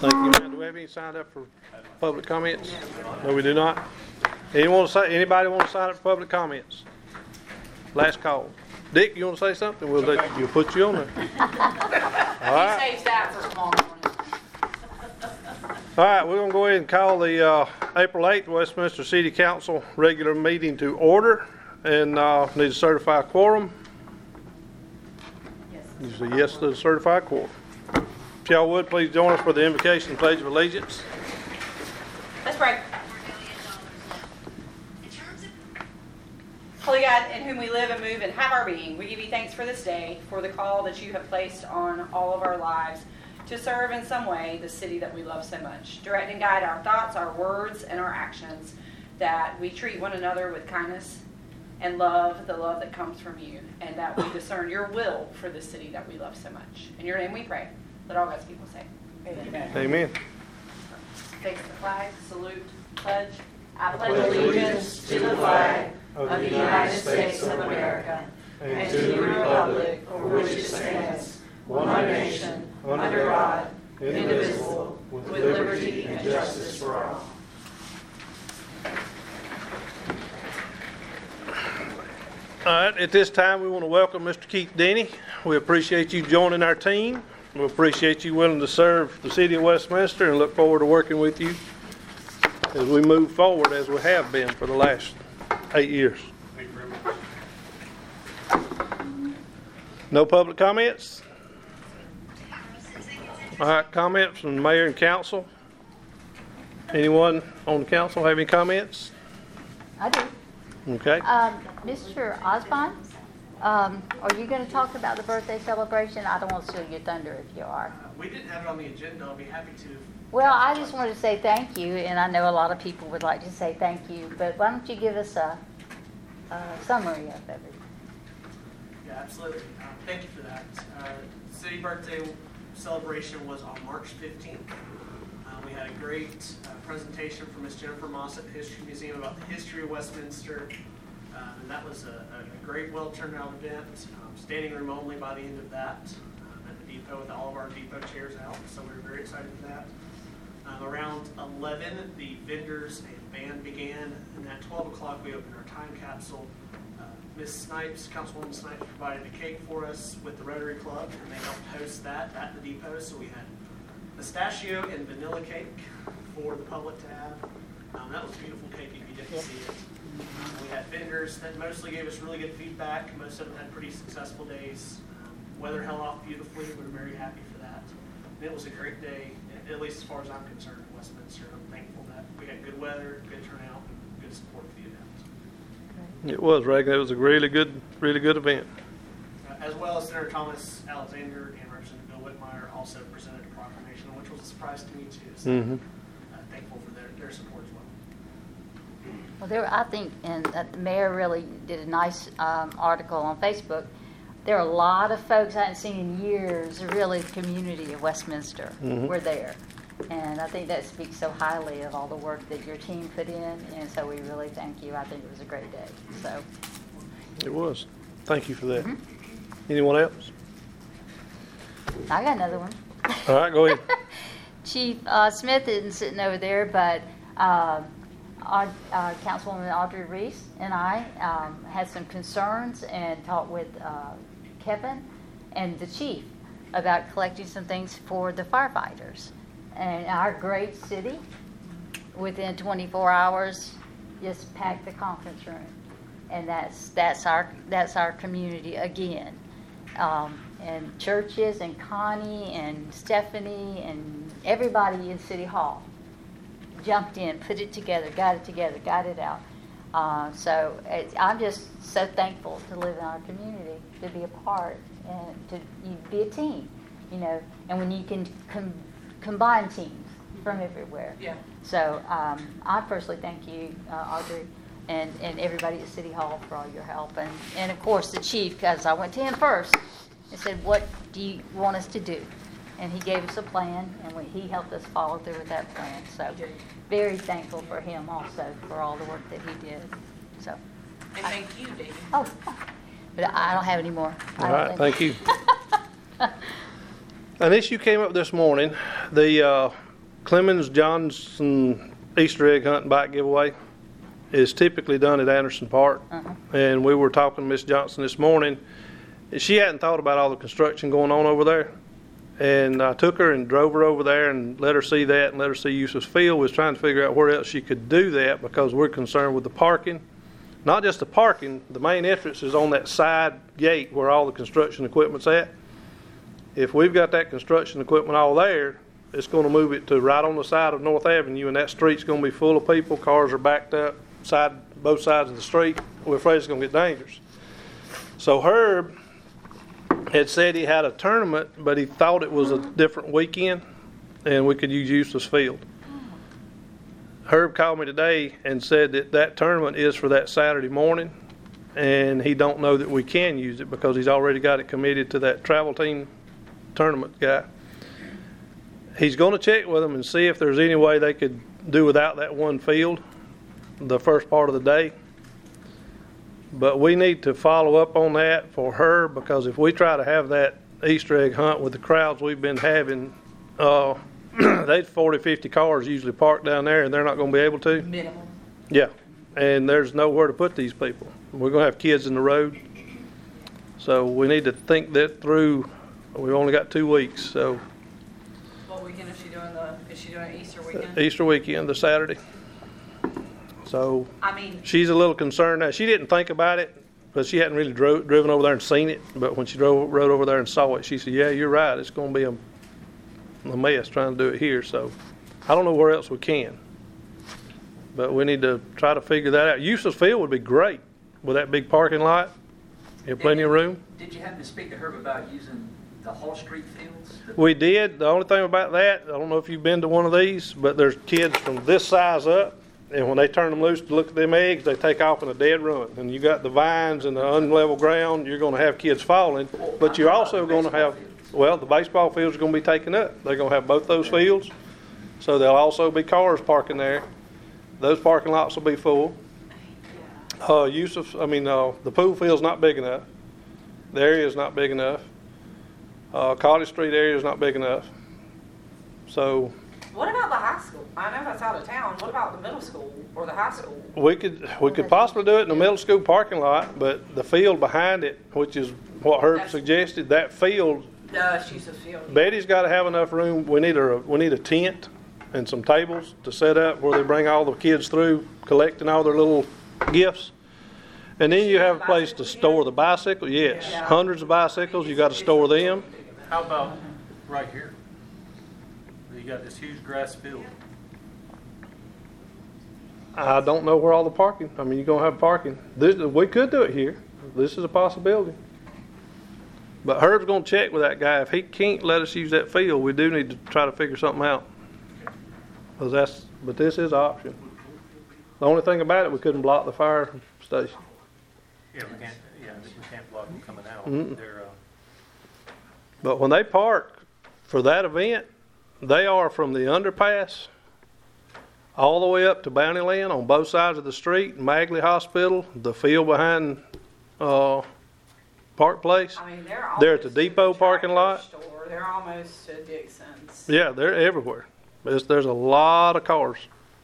Thank you, man. Do we have any signed up for public comments? No, we do not. Anybody want to sign up for public comments? Last call. Dick, you want to say something? We'll put you on there. All right. He saves that for tomorrow morning. All right, we're going to go ahead and call the April 8th Westminster City Council regular meeting to order, and need to certify a quorum. Yes. You say yes to the certified quorum. If y'all would, please join us for the invocation and pledge of allegiance. Let's pray. Holy God, in whom we live and move and have our being, we give you thanks for this day, for the call that you have placed on all of our lives to serve in some way the city that we love so much. Direct and guide our thoughts, our words, and our actions, that we treat one another with kindness and love, the love that comes from you, and that we discern your will for this city that we love so much. In your name we pray. Let all God's people say amen. Amen. Face the flag, salute, pledge. I pledge allegiance to the flag of the United States of America and to the republic for which it stands, one nation, under God, indivisible, with liberty and justice for all. All right, at this time we want to welcome Mr. Keith Denny. We appreciate you joining our team. We appreciate you willing to serve the city of Westminster and look forward to working with you as we move forward as we have been for the last 8 years. Thank you very much. No public comments? All right, comments from the mayor and council. Anyone on the council have any comments? I do. Okay. Mr. Osborne, are you going to talk about the birthday celebration? I don't want to steal your thunder if you are. We didn't have it on the agenda. I'll be happy to. Well, I just wanted to say thank you, and I know a lot of people would like to say thank you, but why don't you give us a summary of everything? Yeah, absolutely. Thank you for that. City birthday celebration was on March 15th. We had a great presentation from Ms. Jennifer Moss at the History Museum about the history of Westminster. And that was a great, well-turned-out event. Standing room only by the end of that at the depot with all of our depot chairs out. So we were very excited for that. Around 11, the vendors and band began. And at 12 o'clock, we opened our time capsule. Ms. Snipes, Councilwoman Snipes, provided a cake for us with the Rotary Club, and they helped host that at the depot. So we had pistachio and vanilla cake for the public to have. That was a beautiful cake if you didn't see it. We had vendors that mostly gave us really good feedback. Most of them had pretty successful days. Weather held off beautifully. We were very happy for that. And it was a great day, at least as far as I'm concerned, in Westminster. I'm thankful that we had good weather, good turnout, and good support for the event. It was, Reagan. It was a really good event. As well as Senator Thomas Alexander and Representative Bill Whitmire also presented a proclamation, which was a surprise to me too. So thankful for their support as well. Well, I think, and the mayor really did a nice article on Facebook. There are a lot of folks I hadn't seen in years, really, the community of Westminster were there. And I think that speaks so highly of all the work that your team put in, and so we really thank you. I think it was a great day. So It was. Thank you for that. Anyone else? I got another one. All right, go ahead. Chief Smith isn't sitting over there, but Councilwoman Audrey Reese and I had some concerns and talked with Kevin and the chief about collecting some things for the firefighters. And our great city, within 24 hours, just packed the conference room, and that's our community again. And churches and Connie and Stephanie and everybody in City Hall jumped in, put it together, got it out. So I'm just so thankful to live in our community, to be a part, and to be a team, and when you can combine teams from everywhere. Yeah. So I personally thank you, Audrey, and everybody at City Hall for all your help, and of course the chief, because I went to him first and said, "What do you want us to do?" And he gave us a plan, and he helped us follow through with that plan. So very thankful for him also for all the work that he did. So. And thank you, David. Oh, but I don't have any more. All right, thank you. An issue came up this morning. The Clemens Johnson Easter egg hunt and bike giveaway is typically done at Anderson Park. And we were talking to Miss Johnson this morning. She hadn't thought about all the construction going on over there. And I took her and drove her over there and let her see that and let her see Yusuf's Field. We was trying to figure out where else she could do that because we're concerned with the parking. Not just the parking, the main entrance is on that side gate where all the construction equipment's at. If we've got that construction equipment all there, it's going to move it to right on the side of North Avenue, and that street's going to be full of people. Cars are backed up both sides of the street. We're afraid it's going to get dangerous. So Herb had said he had a tournament, but he thought it was a different weekend, and we could use Eustace Field. Herb called me today and said that that tournament is for that Saturday morning, and he don't know that we can use it because he's already got it committed to that travel team tournament guy. He's going to check with them and see if there's any way they could do without that one field the first part of the day. But we need to follow up on that for her, because if we try to have that Easter egg hunt with the crowds we've been having, there's 40, 50 cars usually parked down there, and they're not going to be able to. Minimum. Yeah, and there's nowhere to put these people. We're going to have kids in the road. So we need to think that through. We've only got 2 weeks, so What weekend is she doing? Is she doing Easter weekend? Easter weekend, the Saturday. So I mean, she's a little concerned now. She didn't think about it, but she hadn't really driven over there and seen it. But when she rode over there and saw it, she said, yeah, you're right. It's going to be a mess trying to do it here. So I don't know where else we can. But we need to try to figure that out. Eustace Field would be great with that big parking lot. You have plenty of room. Did you happen to speak to Herb about using the Hall Street fields? We did. The only thing about that, I don't know if you've been to one of these, but there's kids from this size up, and when they turn them loose to look at them eggs, they take off in a dead run. And you got the vines and the unlevel ground, you're going to have kids falling, but you're also going to have, well, the baseball fields are going to be taken up. They're going to have both those fields, so there'll also be cars parking there. Those parking lots will be full. The pool field's not big enough. The area is not big enough. Cottage Street area is not big enough. So what about the high school? I know that's out of town. What about the middle school or the high school? we could possibly do it in the middle school parking lot, but the field behind it, which is what Herb suggested, that field, No, it's Yusuf's Field. Betty's got to have enough room. We need a tent and some tables to set up where they bring all the kids through, collecting all their little gifts. And then you have a place to store the bicycles. Yes, hundreds of bicycles. You got to store them. How about right here? You got this huge grass field. I don't know where all the parking. I mean, you're gonna have parking. We could do it here. This is a possibility. But Herb's gonna check with that guy. If he can't let us use that field, we do need to try to figure something out. But this is an option. The only thing about it, we couldn't block the fire station. Yeah, we can't block them coming out. Mm-mm. They're, But when they park for that event, they are from the underpass all the way up to Bountyland on both sides of the street, Magley Hospital, the field behind Park Place. I mean, They're at the depot parking lot. Store. They're almost to Dixon's. Yeah, they're everywhere. There's a lot of cars.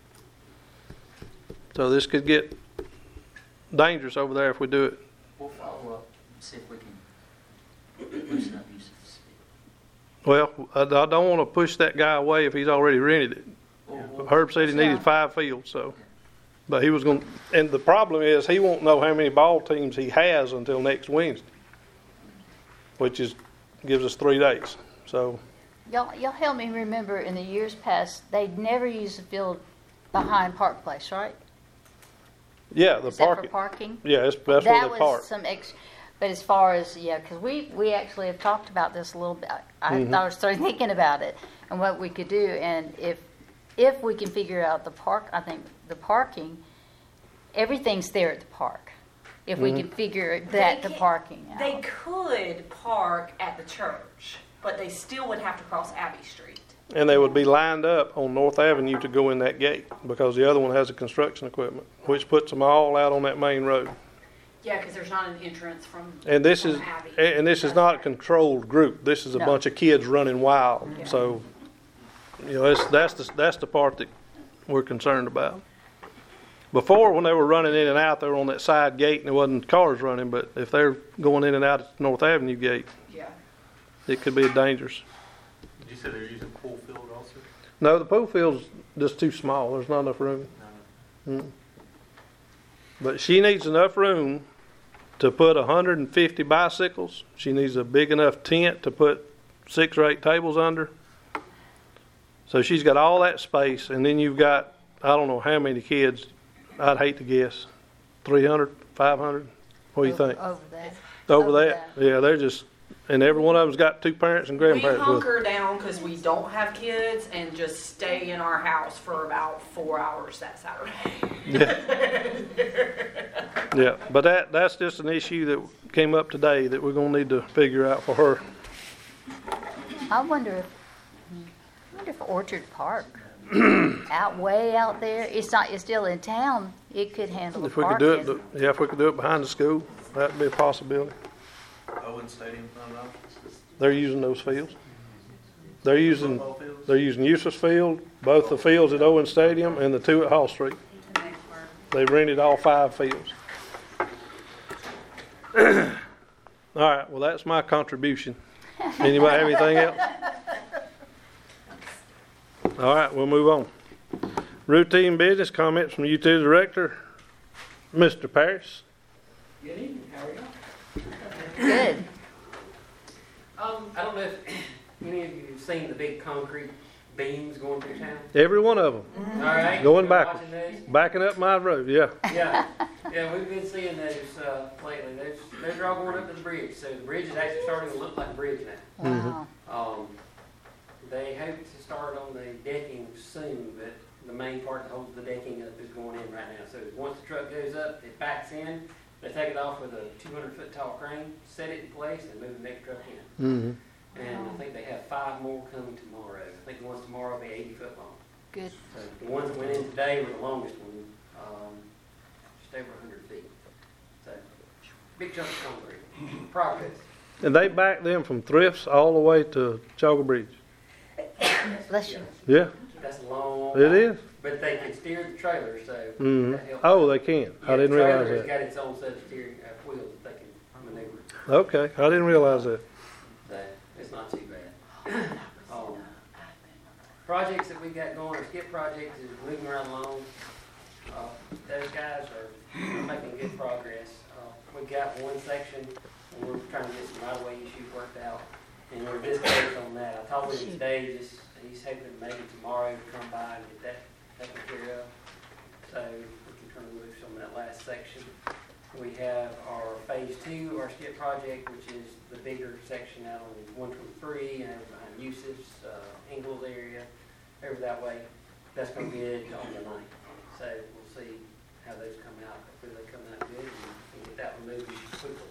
So this could get dangerous over there if we do it. We'll follow up and see if we can loosen up Yusuf's field. Well, I don't want to push that guy away if he's already rented it. Herb said he needed 5 fields, so. But he was going to, and the problem is he won't know how many ball teams he has until next Wednesday, which gives us 3 days. So. Y'all help me remember, in the years past, they'd never used the field behind Park Place, right? Yeah, the Except parking. for parking? Yeah, that's where they That park. was some but as far as, because we actually have talked about this a little bit. I thought I started thinking about it and what we could do. And if we can figure out the parking, everything's there at the park. If we can figure the parking out. They could park at the church, but they still would have to cross Abbey Street. And they would be lined up on North Avenue to go in that gate because the other one has the construction equipment, which puts them all out on that main road. Yeah, because there's not an entrance from. And this from is Abbey. not a controlled group. This is a No. bunch of kids running wild. Yeah. So You know, that's the part that we're concerned about. Before, when they were running in and out, they were on that side gate and there wasn't cars running, but if they're going in and out at the North Avenue gate, Yeah. it could be dangerous. Did you say they're using pool field also? No, the pool field's just too small. There's not enough room. No. But she needs enough room to put 150 bicycles. She needs a big enough tent to put 6 or 8 tables under. So she's got all that space, and then you've got, I don't know how many kids. I'd hate to guess, 300, 500. What do you think? Over that. Over over that? Yeah, they're just, and every one of them's got 2 parents and We grandparents with them. hunker down because we don't have kids and just stay in our house for about 4 hours that Saturday. Yeah. Yeah, but that's just an issue that came up today that we're gonna need to figure out for her. I wonder if Orchard Park, way out there, it's still in town, it could handle the If we could park. do it, yeah, if we could do it behind the school, that'd be a possibility. Owen Stadium, not an option. They're using those fields. They're using Football fields? Eustace Field, both the fields at Owen Stadium and the 2 at Hall Street. They rented all 5 fields. All right, well, that's my contribution. Anybody have anything else? All right, we'll move on. Routine business comments from utility director, Mr. Parrish. Good evening, how are you? Good. I don't know if any of you have seen the big concrete beams going through town. Every one of them, All right. Going Been backwards. watching those? backing up my road, yeah. Yeah, we've been seeing those lately. Those are all going up to the bridge, so the bridge is actually starting to look like a bridge now. Wow. They hope to start on the decking soon, but the main part that holds the decking up is going in right now. So once the truck goes up, it backs in, they take it off with a 200-foot tall crane, set it in place, and move the next truck in. Mm-hmm. And I think they have 5 more coming tomorrow. I think the ones tomorrow will be 80 foot long. Good. So the ones that went in today were the longest one, just over 100 feet. So big chunk of concrete. Progress. And they back them from Thrifts all the way to Chogga Bridge. Bless you. Yeah, That's a long. it is. But they can steer the trailer, so Mm-hmm. that helps. Oh, they can. I didn't The realize trailer has that. got its own set of steering wheels that they can maneuver. Okay, I didn't realize that. So it's not too bad. Projects that we got going, our skip project is moving right along. Those guys are making good progress. We got one section, and we're trying to get some right-of-way issues worked out, and we're just close on that. I talked with him today, he's hoping maybe tomorrow to come by and get that taken care of, so we can turn loose on that last section. We have our phase 2 of our skip project, which is the bigger section out on 123 and over behind Eustis, Ingalls area, over that way. That's going to be it on the 9th. So we'll see how those come out. Hopefully they come out good and get that one moving quickly.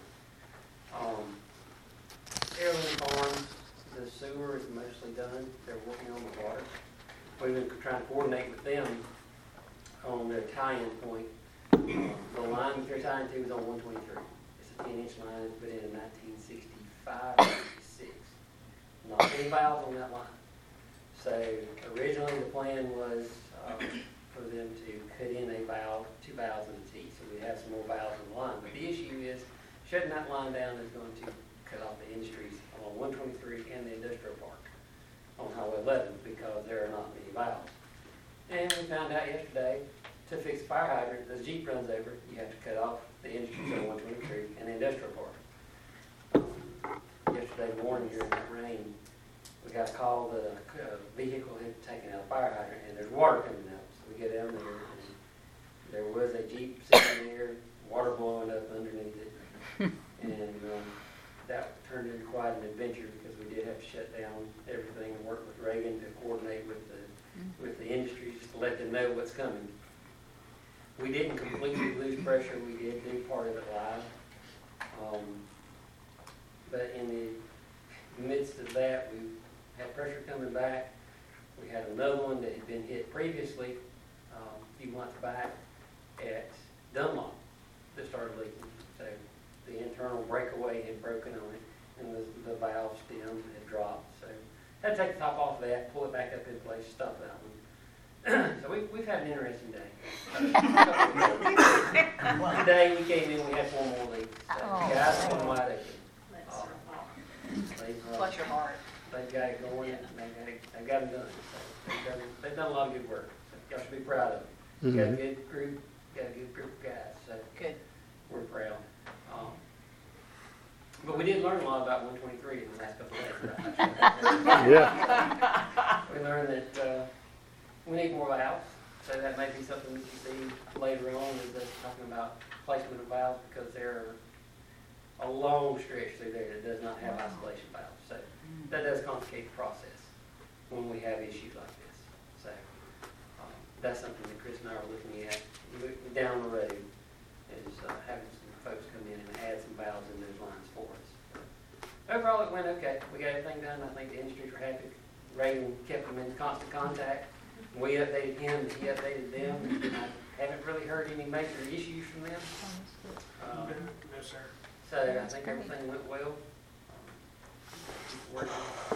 Airland Farms, the sewer is mostly done. They're working on the water. We've been trying to coordinate with them on their tie-in point. The line that they're tying to is on 123. It's a 10-inch line. It's put in 1965 or 66. Not any valves on that line. So originally the plan was for them to cut in a valve, 2 valves in a T. So we have some more valves on the line. But the issue is shutting that line down is going to cut off the industries along 123 and the industrial park on Highway 11 because there are not many valves. And we found out yesterday to fix the fire hydrant, the Jeep runs over, you have to cut off the industries on 123 and the industrial park. Yesterday morning during that rain, we got a call that a vehicle had taken out a fire hydrant and there's water coming out. So we get down there and there was a Jeep sitting there, water blowing up underneath it. And that turned into quite an adventure because we did have to shut down everything and work with Reagan to coordinate with the industries just to let them know what's coming. We didn't completely lose pressure. We did do part of it live. But in the midst of that, we had pressure coming back. We had another one that had been hit previously a few months back at Dunlop that started leaking. So the internal breakaway had broken on it, and the valve stem had dropped. So had to take the top off of that, pull it back up in place, stop that one. So we've had an interesting day. Today we came in, we had 4 more leads. So Oh. guys are going wide open. Bless your heart. They've got it going, they've got it done. So they've done a lot of good work. So y'all should be proud of them. Got a good group, got a good group of guys, so Good. we're proud. But we did learn a lot about 123 in the last couple of days. Yeah. We learned that we need more valves, so that may be something that you see later on, is us talking about placement of valves, because there are a long stretch through there that does not have isolation valves. So that does complicate the process when we have issues like this. So that's something that Chris and I are looking at down the road, is having some folks come in and add some valves in those lines for us. Overall, it went okay. We got everything done. I think the industries were happy. Reagan kept them in constant contact. We updated him, and he updated them. I haven't really heard any major issues from them. No, sir. So I think everything went well. Working.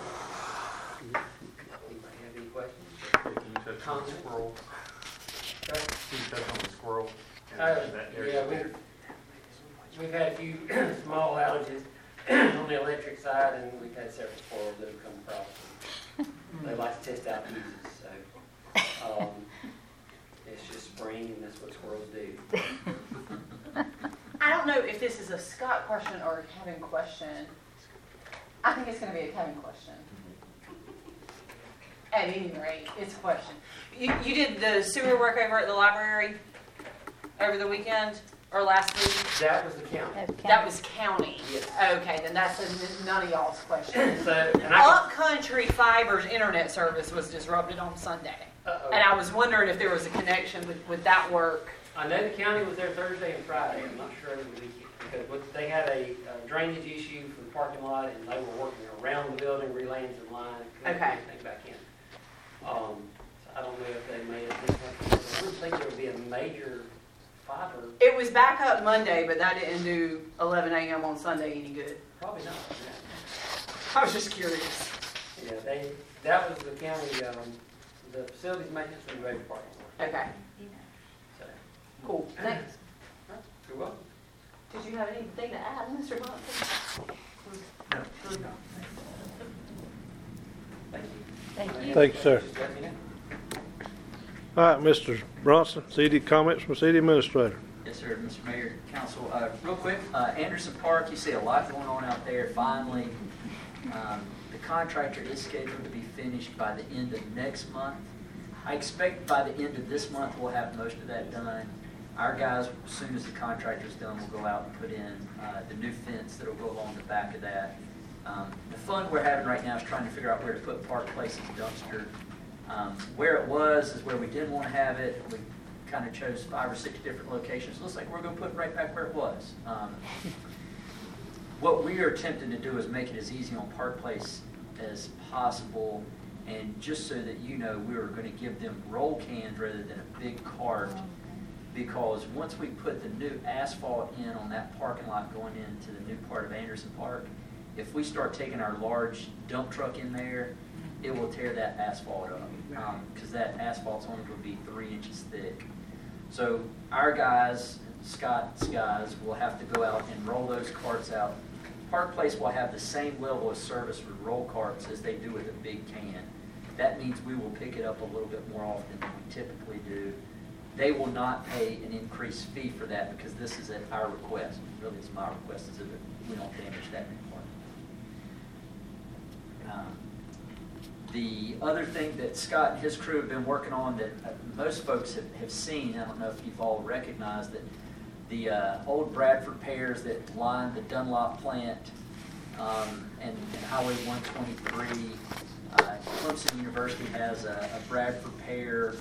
Anybody have any questions? Can you touch on the squirrel? Sorry? Can you touch on the squirrel? Yeah, we've had a few small outages on the electric side, and we've had several squirrels that have come across. They like to test out fuses, so it's just spring, and that's what squirrels do. I don't know if this is a Scott question or a Kevin question. I think it's going to be a Kevin question. At any rate, it's a question. You did the sewer work over at the library over the weekend or last week? That was the county. That was county. Yes. Okay, then that's none of y'all's question. So, and I Upcountry Fiber's internet service was disrupted on Sunday. Uh-oh. And I was wondering if there was a connection with that work. I know the county was there Thursday and Friday. I'm not sure over the weekend, because they had a drainage issue for the parking lot, and they were working around the building, relaying some line, couldn't get Okay. anything back in. So I don't know if they made it this one. I wouldn't think there would be a major fiber. It was back up Monday, but that didn't do 11 a.m. on Sunday any good. Probably not. I was just curious. Yeah, that was the county, the facilities maintenance and the road department. Okay, So, cool. Thanks. you're welcome. Did you have anything to add, Mr. Munson? Thank you. Thank you. Thank you, sir. Just let me know. All right, Mr. Bronson, city comments from city administrator. Yes, sir, Mr. Mayor, Council. Real quick, Anderson Park, you see a lot going on out there. Finally, the contractor is scheduled to be finished by the end of next month. I expect by the end of this month, we'll have most of that done. Our guys, as soon as the contractor's done, will go out and put in the new fence that'll go along the back of that. The fun we're having right now is trying to figure out where to put Park Place's dumpster. Where it was is where we didn't want to have it. We kind of chose 5 or 6 different locations. Looks like we're going to put it right back where it was. What we are attempting to do is make it as easy on Park Place as possible, and just so that you know, we were going to give them roll cans rather than a big cart, because once we put the new asphalt in on that parking lot going into the new part of Anderson Park, if we start taking our large dump truck in there, it will tear that asphalt up, because that asphalt's only going to be 3 inches thick. So our guys, Scott's guys, will have to go out and roll those carts out. Park Place will have the same level of service with roll carts as they do with a big can. That means we will pick it up a little bit more often than we typically do. They will not pay an increased fee for that, because this is at our request. Really, it's my request, is that we don't damage that anymore. The other thing that Scott and his crew have been working on that most folks have seen, I don't know if you've all recognized, that the old Bradford pears that line the Dunlop plant and Highway 123, Clemson University has a Bradford pear,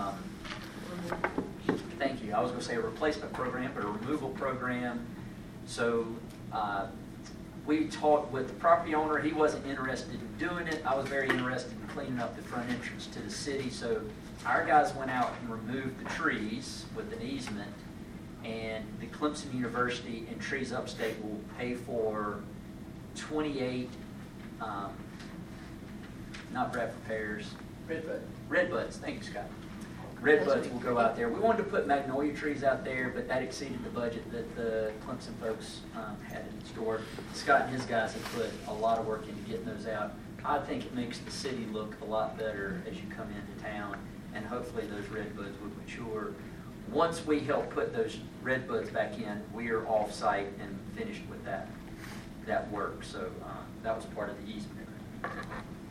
thank you, I was going to say a replacement program, but a removal program. So we talked with the property owner. He wasn't interested in doing it. I was very interested in cleaning up the front entrance to the city. So our guys went out and removed the trees with an easement, and the Clemson University and Trees Upstate will pay for 28 not Bradford pears. Redbud. Redbuds, thank you, Scott. Redbuds will go out there. We wanted to put magnolia trees out there, but that exceeded the budget that the Clemson folks had in store. Scott and his guys have put a lot of work into getting those out. I think it makes the city look a lot better as you come into town, and hopefully those redbuds would mature. Once we help put those redbuds back in, we are off-site and finished with that work. So that was part of the easement agreement.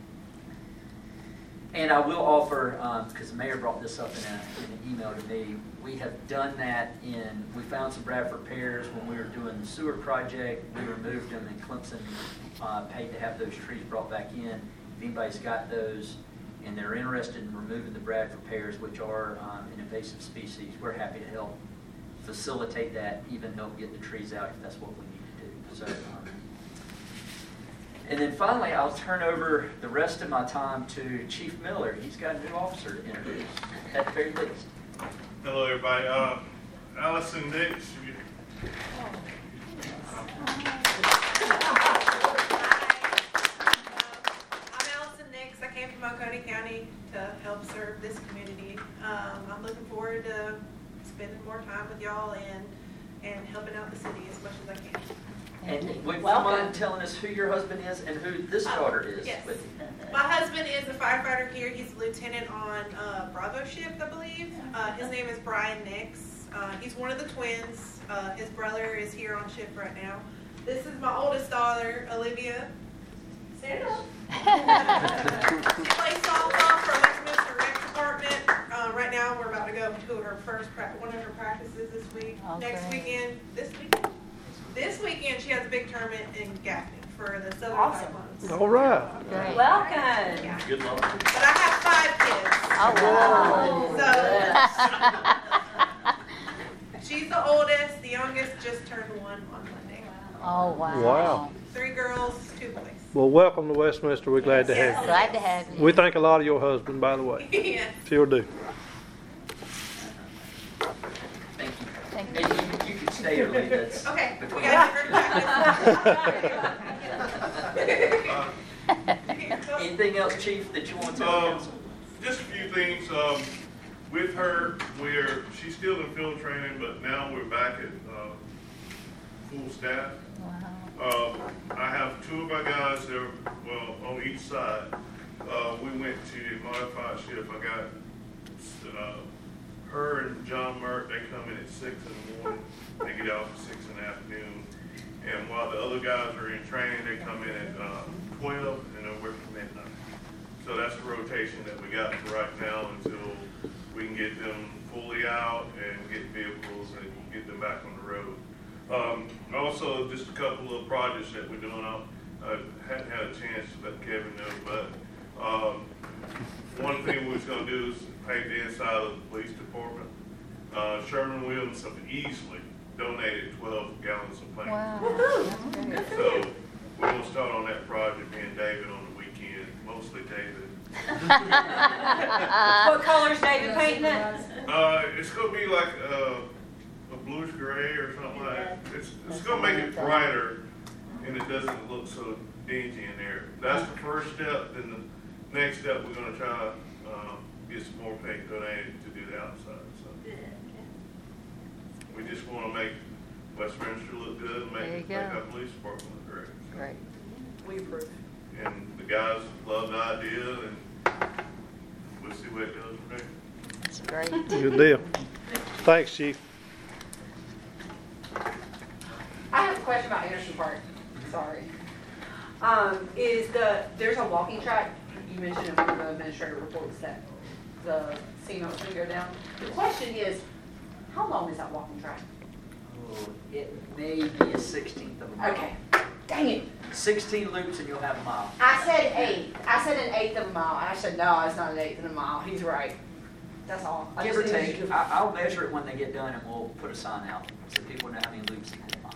And I will offer, because the mayor brought this up in an email to me, we have done that we found some Bradford pears when we were doing the sewer project. We removed them, and Clemson paid to have those trees brought back in. If anybody's got those and they're interested in removing the Bradford pears, which are an invasive species, we're happy to help facilitate that, even help get the trees out if that's what we need to do. So. And then finally, I'll turn over the rest of my time to Chief Miller. He's got a new officer to introduce, at the very least. Hello, everybody. Allison Nix. I'm Allison Nix. I came from Oconee County to help serve this community. I'm looking forward to spending more time with y'all and helping out the city as much as I can. And would you mind telling us who your husband is and who this daughter is? Yes. With? My husband is a firefighter here. He's a lieutenant on Bravo shift, I believe. His name is Brian Nix. He's one of the twins. His brother is here on shift right now. This is my oldest daughter, Olivia. Stand up. She plays softball for Westminster Rec Department. Right now, we're about to go to her one of her practices this week. Next weekend, this weekend, she has a big tournament in Gaffney for the Southern Cyclones. All right. Great. Welcome. Yeah. Good luck. But I have 5 kids. So she's the oldest. The youngest just turned 1 on Monday. Oh, wow. Wow. 3 girls, 2 boys. Well, welcome to Westminster. We're glad to have Glad to have you. you. We think a lot of your husband, by the way. Yes. Sure do. Thank you. Thank Maybe you could stay early. That's Okay, the we question. got to Anything else, Chief, that you want to tell the council? Just a few things. With her, she's still in field training, but now we're back at full staff. Wow. I have 2 of our guys there, well, on each side. We went to the modified shift. I got her and John Merck. They come in at 6 in the morning. They get out at 6 in the afternoon. And while the other guys are in training, they come in at 12 and they're working midnight. So that's the rotation that we got for right now until we can get them fully out and get vehicles and get them back on the road. Also, just a couple of projects that we're doing. I hadn't had a chance to let Kevin know, but one thing we was going to do is paint the inside of the police department. Sherman Williams have easily donated 12 gallons of paint. Wow. So we're going to start on that project, me and David on the weekend, mostly David. What color's David painting it? It's going to be like a bluish gray or something like that. It's going to make it brighter and it doesn't look so dingy in there. That's the first step. Then the next step, we're going to try to get some more paint donated to do the outside. So we just want to make Westminster look good and make our police department look great. So. Great. We approve. And the guys love the idea, and we'll see what it does from there. That's great. Good deal. Thanks, Chief. I have a question about Anderson Park. Sorry. There's a walking track, you mentioned in one of the administrative reports that the CMO was going to go down. The question is, how long is that walking track? Oh, it may be a 16th of a mile. Okay. Dang it. 16 loops and you'll have a mile. I said 8. I said an eighth of a mile. And I said, no, it's not an eighth of a mile. He's right. That's all. Give or take. I'll measure it when they get done and we'll put a sign out so people know how many loops equal a mile.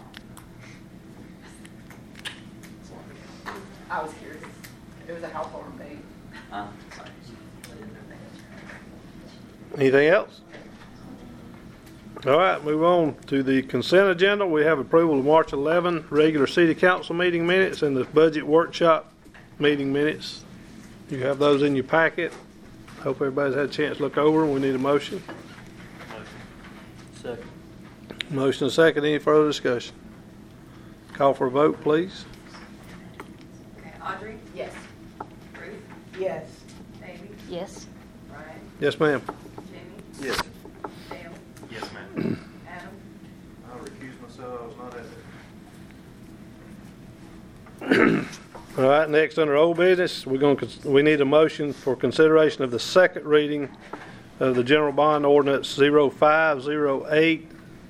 I was curious. It was a household thing. Sorry. I didn't know that. Anything else? All right, move on to the consent agenda. We have approval of March 11 regular city council meeting minutes and the budget workshop meeting minutes. You have those in your packet. Hope everybody's had a chance to look over them. We need a motion. Second. Motion and second. Any further discussion? Call for a vote, please. Okay, Audrey? Yes. Ruth? Yes. Amy? Yes. Brian? Yes, ma'am. Jamie? Yes. Dale? Yes, ma'am. Adam? I'll recuse myself, I was not at All right, next under old business, we need a motion for consideration of the second reading of the general bond ordinance 0508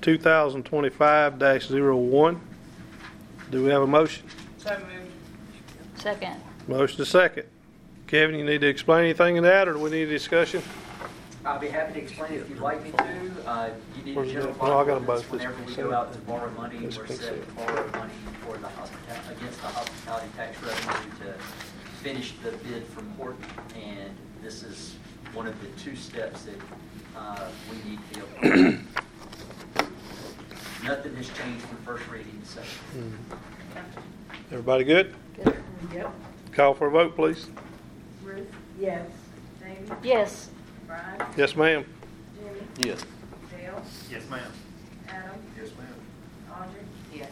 2025-01. Do we have a motion? So moved. Second. Motion to second. Kevin, you need to explain anything in that, or do we need a discussion? I'll be happy to explain it if you'd like me to. You need a Where's general the- bond no, I got them ordinance both. whenever we go out to borrow money, This we're consent. set to borrow money for the against the hospitality tax revenue to finish the bid from Horton. And this is one of the two steps that we need to be able to. Nothing has changed from first reading to second. Everybody good? Good. Yep. Call for a vote, please. Ruth? Yes. Amy? Yes. Brian? Yes, ma'am. Jamie? Yes. Dale? Yes, ma'am. Adam? Yes, ma'am. Audrey? Yes.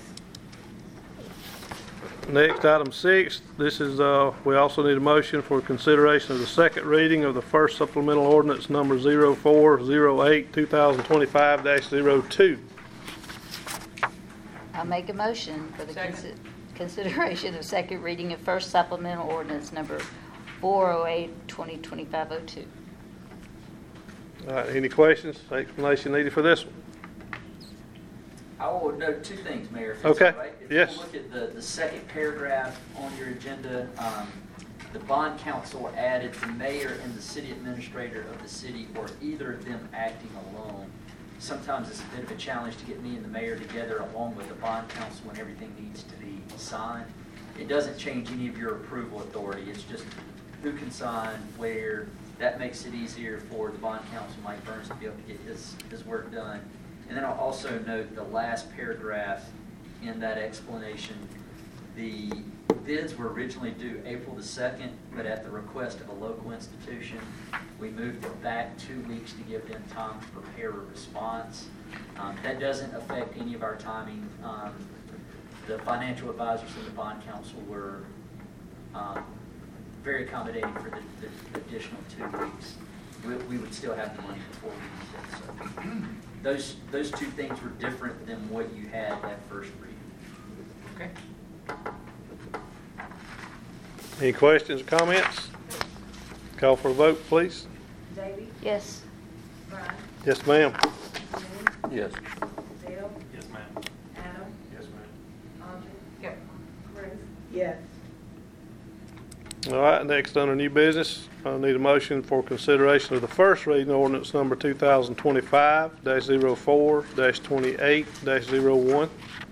Next, item 6. This is, we also need a motion for consideration of the second reading of the first supplemental ordinance number 0408 2025-02. I'll make a motion for the consideration of second reading of first supplemental ordinance number 408 2025-02. All right, any questions, explanation needed for this one? I will note two things, Mayor, if it's Okay. all right. If Yes. you look at the second paragraph on your agenda, the bond council added the mayor and the city administrator of the city, or either of them acting alone. Sometimes it's a bit of a challenge to get me and the mayor together along with the bond council when everything needs to be signed. It doesn't change any of your approval authority. It's just who can sign, where. That makes it easier for the bond council, Mike Burns, to be able to get his work done. And then I'll also note the last paragraph in that explanation. The bids were originally due April the 2nd, but at the request of a local institution, we moved it back 2 weeks to give them time to prepare a response. That doesn't affect any of our timing. The financial advisors and the bond council were very accommodating for the additional 2 weeks. We would still have the money before we did so. Those two things were different than what you had at first reading. Okay. Any questions or comments? Call for a vote, please. Davey? Yes. Brian? Yes, ma'am. Jamie? Yes. Dale? Yes, ma'am. Adam? Yes, ma'am. Audrey? Yep. Ruth? Yes. All right, next under new business, I need a motion for consideration of the first reading ordinance number 2025-04-28-01.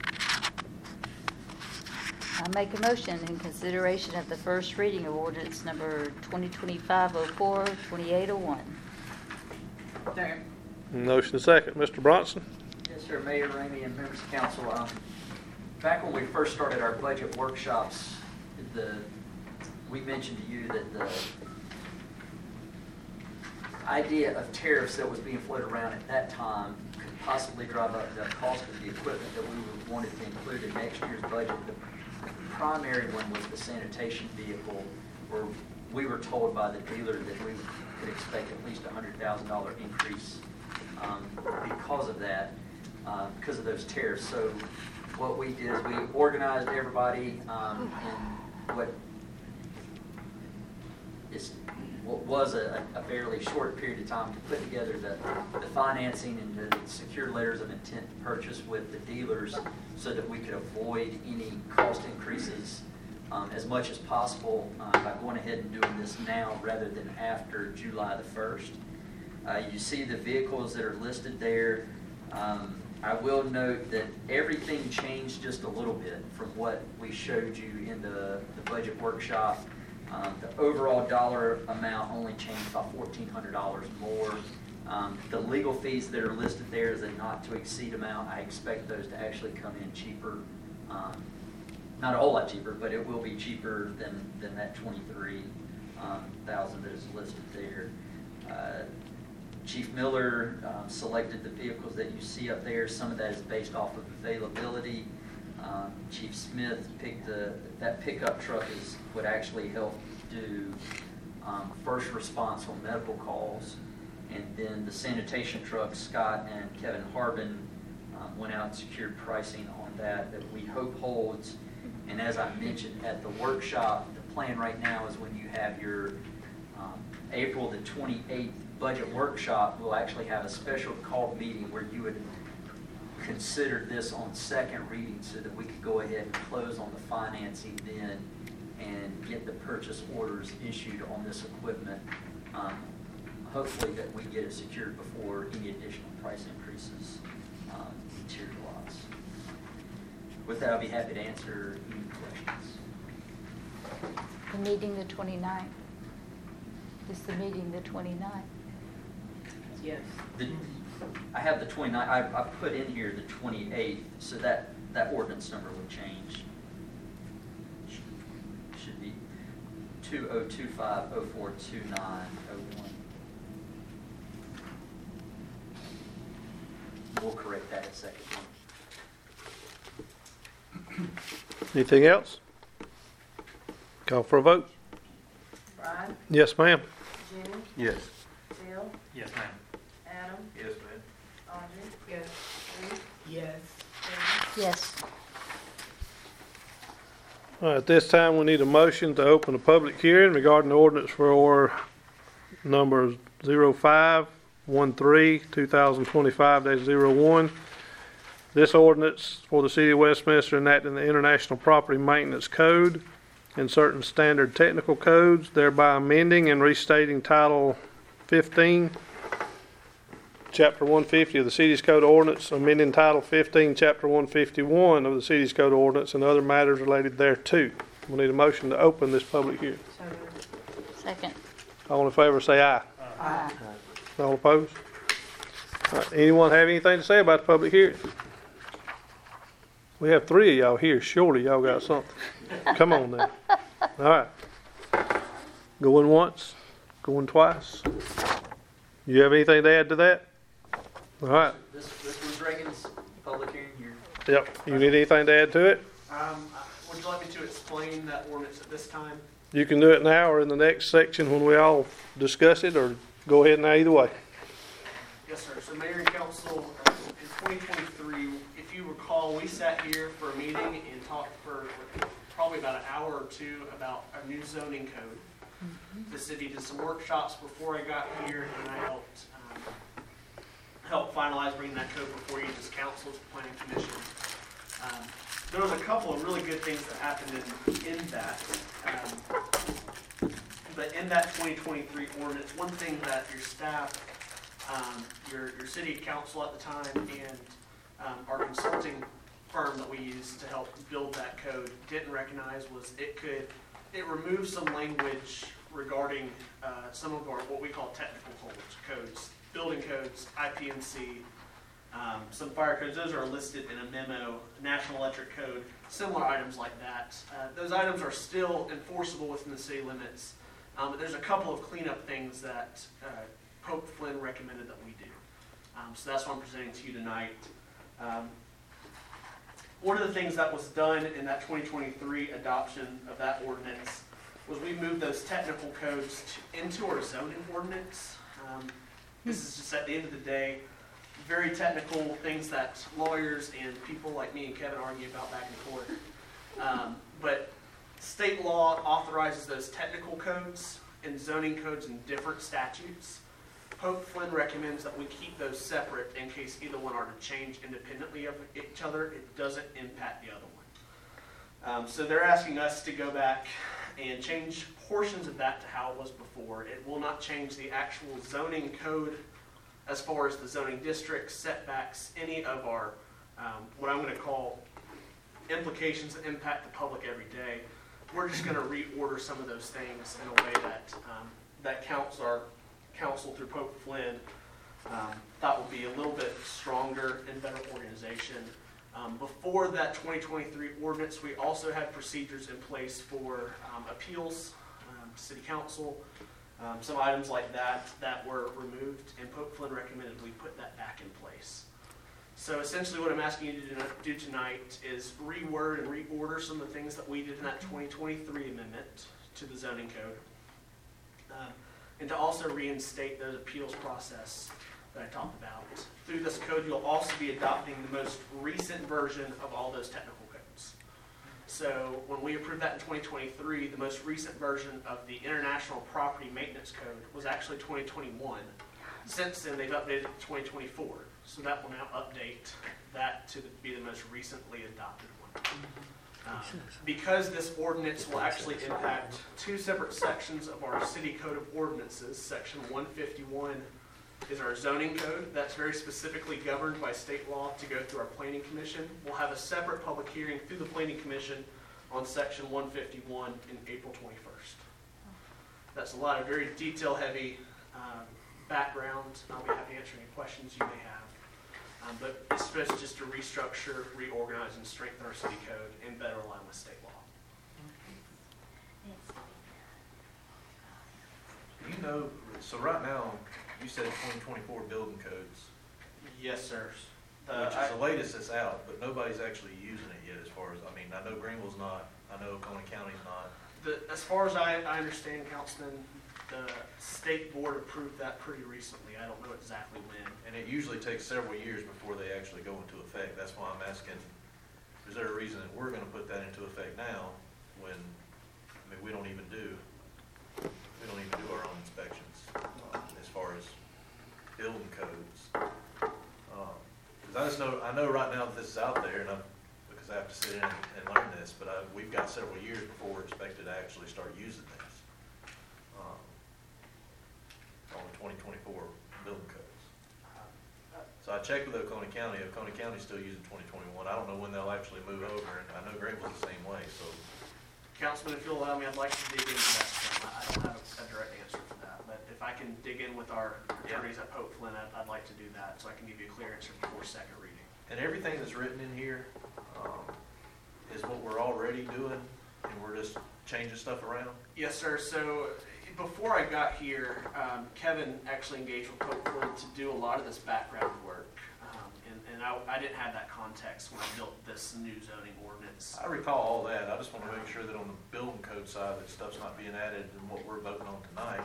I'll make a motion in consideration of the first reading of ordinance number 2025-04-28-01. Second. Motion second. Mr. Bronson? Yes, sir, Mayor Ramey and members of council. Back when we first started our budget workshops, we mentioned to you that the idea of tariffs that was being floated around at that time could possibly drive up the cost of the equipment that we wanted to include in next year's budget. The primary one was the sanitation vehicle, where we were told by the dealer that we could expect at least $100,000 increase because of that, because of those tariffs. So what we did is we organized everybody in what was a fairly short period of time to put together the financing and the secure letters of intent to purchase with the dealers so that we could avoid any cost increases as much as possible by going ahead and doing this now rather than after July the 1st. You see the vehicles that are listed there. I will note that everything changed just a little bit from what we showed you in the budget workshop. The overall dollar amount only changed about $1,400 more. The legal fees that are listed there is a not to exceed amount. I expect those to actually come in cheaper. Not a whole lot cheaper, but it will be cheaper than that 23. thousand that is listed there. Chief Miller selected the vehicles that you see up there. Some of that is based off of availability. Chief Smith picked that pickup truck would actually help do first response on medical calls. And then the sanitation truck, Scott and Kevin Harbin went out and secured pricing on that we hope holds. And as I mentioned at the workshop, the plan right now is when you have your April the 28th budget workshop, we'll actually have a special called meeting where you would consider this on second reading so that we could go ahead and close on the financing then and get the purchase orders issued on this equipment. Hopefully that we get it secured before any additional price increases materialize. With that, I'll be happy to answer any questions. The meeting the 29th. Is the meeting the 29th? Yes. I have the 29th. I put in here the 28th, so that ordinance number would change. Should be 2025042901. We'll correct that at second reading. Anything else? Call for a vote. Brian, Yes, ma'am. Jimmy, Yes. Bill, Yes, ma'am. Adam, Yes, ma'am. Audrey. Yes. Reese. Yes. Yes. All right, at this time, we need a motion to open a public hearing regarding the ordinance for number 0513-2025-01. This ordinance for the City of Westminster enacting the International Property Maintenance Code and certain standard technical codes, thereby amending and restating Title 15, Chapter 150 of the City's Code of Ordinance, amending Title 15, Chapter 151 of the City's Code of Ordinance, and other matters related thereto. We'll need a motion to open this public hearing. So moved. Second. All in favor say aye. Aye. All opposed? All right, anyone have anything to say about the public hearing? We have 3 of y'all here. Surely y'all got something. Come on now. All right. Going once, going twice. You have anything to add to that? All right. This was Reagan's public hearing here. Yep. You need anything to add to it? Would you like me to explain that ordinance at this time? You can do it now or in the next section when we all discuss it, or go ahead now, either way. Yes, sir. So Mayor and Council, in 2023, if you recall, we sat here for a meeting and talked for probably about an hour or two about a new zoning code. The city did some workshops before I got here, and I helped finalize bringing that code before you as council to planning commission. There was a couple of really good things that happened in that. But in that 2023 ordinance, one thing that your staff, your city council at the time, and our consulting firm that we used to help build that code didn't recognize was it removed some language regarding some of our what we call technical codes, building codes, IPMC, some fire codes. Those are listed in a memo, National Electric Code, similar items like that. Those items are still enforceable within the city limits, but there's a couple of cleanup things that Pope Flynn recommended that we do. So that's what I'm presenting to you tonight. One of the things that was done in that 2023 adoption of that ordinance was we moved those technical codes into our zoning ordinance. This is just at the end of the day, very technical things that lawyers and people like me and Kevin argue about back in court. But state law authorizes those technical codes and zoning codes in different statutes. Pope Flynn recommends that we keep those separate in case either one are to change independently of each other. It doesn't impact the other one. So they're asking us to go back and change portions of that to how it was before. It will not change the actual zoning code as far as the zoning districts, setbacks, any of our, what I'm going to call implications that impact the public every day. We're just going to reorder some of those things in a way that that council through Pope Flynn thought would be a little bit stronger and better organization. Before that 2023 ordinance, we also had procedures in place for appeals. city council, some items like that that were removed, and Pope Flynn recommended we put that back in place. So essentially what I'm asking you to do tonight is reword and reorder some of the things that we did in that 2023 amendment to the zoning code. And to also reinstate those appeals process that I talked about. Through this code, you'll also be adopting the most recent version of all those technical codes. So when we approved that in 2023, the most recent version of the International Property Maintenance Code was actually 2021. Since then, they've updated it to 2024. So that will now update that to be the most recently adopted one. Because this ordinance will actually impact two separate sections of our city code of ordinances. Section 151 is our zoning code. That's very specifically governed by state law to go through our planning commission. We'll have a separate public hearing through the planning commission on section 151 in April 21st. That's a lot of very detail-heavy background. I'll be happy to answer any questions you may have. But it's supposed just to restructure, reorganize, and strengthen our city code and better align with state law. You know, so right now, you said 2024 building codes, Yes, sir. which is the latest that's out, but nobody's actually using it yet as far as, I mean, I know Greenville's not, I know Oconee County's not. As far as I understand, Councilman, the state board approved that pretty recently. I don't know exactly when. And it usually takes several years before they actually go into effect. That's why I'm asking, is there a reason that we're gonna put that into effect now when, I mean, we don't even do our own inspections as far as building codes. Because I know right now that this is out there, and because I have to sit in and learn this, but we've got several years before we're expected to actually start using this on the 2024 building codes. So I checked with Oconee County. Oconee County's still using 2021. I don't know when they'll actually move over, and I know Greenville's the same way, so. Councilman, if you'll allow me, I'd like to dig into that. I don't have a direct answer for that, but if I can dig in with our attorneys at Pope Flynn, I'd like to do that, so I can give you a clear answer before second reading. And everything that's written in here is what we're already doing, and we're just changing stuff around? Yes, sir. So before I got here, Kevin actually engaged with Pope Flynn to do a lot of this background work. And I didn't have that context when I built this new zoning ordinance. I recall all that. I just want to make sure that on the building code side, that stuff's not being added in what we're voting on tonight.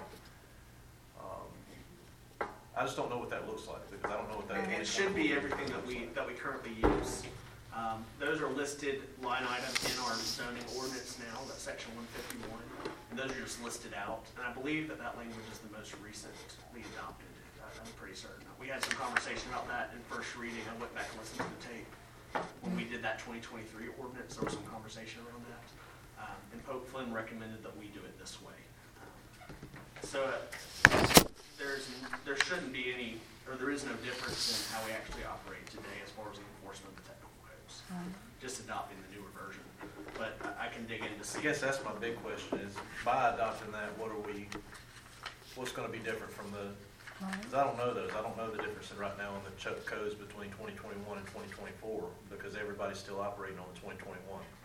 I just don't know what that looks like, because I don't know what that. It should be everything that we currently use. Those are listed line items in our zoning ordinance now, that's section 151. And those are just listed out. And I believe that language is the most recently adopted. I'm pretty certain. We had some conversation about that in first reading. I went back and listened to the tape. When we did that 2023 ordinance, there was some conversation around that. And Pope Flynn recommended that we do it this way. There shouldn't be any, or there is no difference in how we actually operate today as far as the enforcement of the technical codes. Just adopting the newer version. But I can dig into see. I guess that's my big question is, by adopting that, what's going to be different from the, because I don't know those. I don't know the difference right now in the codes between 2021 and 2024, because everybody's still operating on the 2021.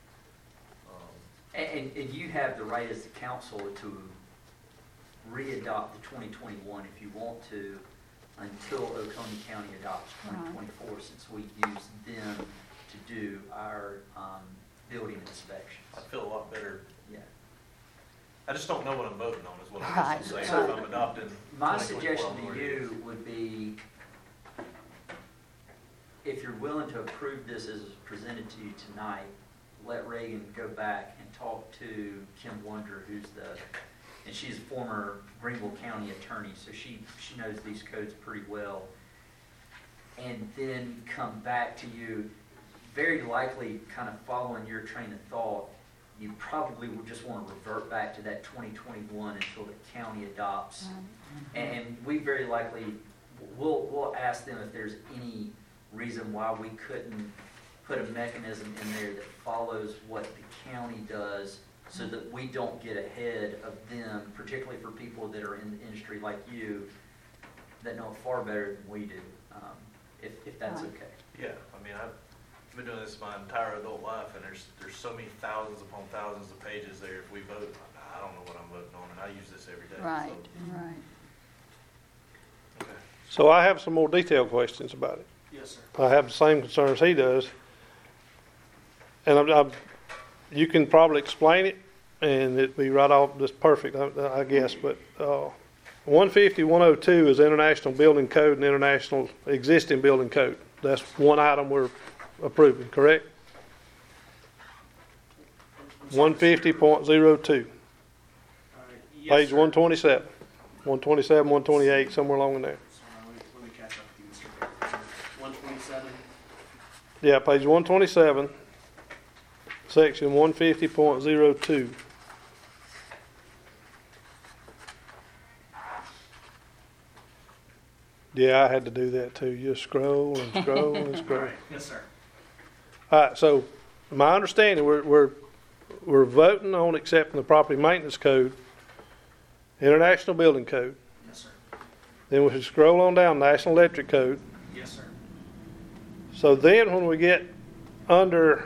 And you have the right as the council to re-adopt the 2021 if you want to, until Oconee County adopts 2024, since we use them to do our building inspections. I feel a lot better. Yeah. I just don't know what I'm voting on, is what I'm Right. saying. So, if I'm adopting My 2024, suggestion I'm to already- you would be, if you're willing to approve this as presented to you tonight, let Reagan go back and talk to Kim Wonder, and she's a former Greenville County attorney, so she knows these codes pretty well, and then come back to you, very likely kind of following your train of thought. You probably would just want to revert back to that 2021 until the county adopts. And we very likely, we'll ask them if there's any reason why we couldn't put a mechanism in there that follows what the county does, so that we don't get ahead of them, particularly for people that are in the industry like you, that know it far better than we do, if that's okay. Yeah, I mean, I've been doing this my entire adult life, and there's so many thousands upon thousands of pages there. If we vote, I don't know what I'm voting on, and I use this every day. Right, So, right. okay. So I have some more detailed questions about it. Yes, sir. I have the same concerns he does. And you can probably explain it, and it'd be right off just perfect, I guess. But 150, 102 is International Building Code and International Existing Building Code. That's one item we're approving, correct? 150.02, Yes, page sir. 127, 127, 128, somewhere along in there. Sorry, let me catch up with you, Mr. President. 127. Yeah, page 127, section 150.02. Yeah, I had to do that too. Just scroll and scroll and All scroll. right, yes, sir. All right, so my understanding, we're voting on accepting the property maintenance code, International Building Code. Yes, sir. Then we should scroll on down, National Electric Code. Yes, sir. So then when we get under